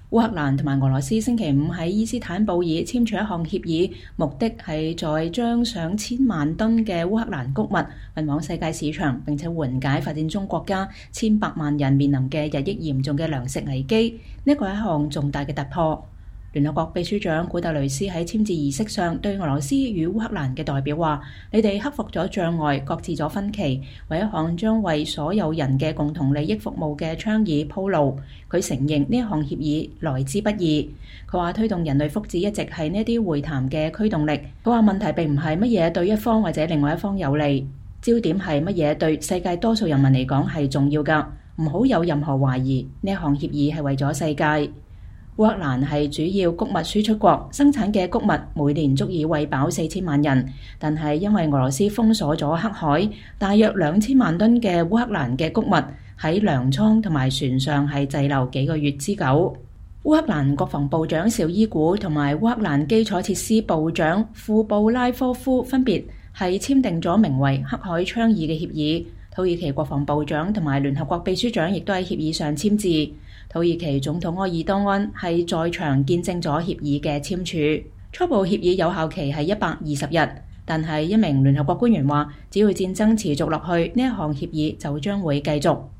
烏克蘭同埋俄羅斯星期五喺伊斯坦布爾簽署一項協議，目的係在將上千萬噸嘅烏克蘭穀物運往世界市場，並且緩解發展中國家千百萬人面臨嘅日益嚴重嘅糧食危機。呢個係一項重大嘅突破。聯合國秘書長古特雷斯喺簽字儀式上對俄羅斯與烏克蘭嘅代表話：你哋克服咗障礙，擱置咗分歧，為一項將為所有人嘅共同利益服務嘅倡議鋪路。佢承認呢一項協議來之不易。佢話推動人類福祉一直係呢啲會談嘅驅動力。佢話問題並唔係乜嘢對一方或者另外一方有利，焦點係乜嘢對世界多數人民嚟講係重要㗎。唔好有任何懷疑，呢一項協議係為咗世界。烏克蘭係主要穀物輸出國，生產嘅穀物每年足以餵飽4000萬人，但係因為俄羅斯封鎖咗黑海，大約2000萬噸嘅烏克蘭嘅穀物喺糧倉同埋船上係滯留幾個月之久。烏克蘭國防部長紹伊古同埋烏克蘭基礎設施部長庫布拉科夫分別係簽訂咗名為黑海倡議嘅協議。土耳其國防部長同埋聯合國秘書長亦都喺協議上簽字。土耳其總統埃爾多安係在場見證咗協議嘅簽署。初步協議有效期係120日，但係一名聯合國官員話，只要戰爭持續落去，呢一項協議就將會繼續。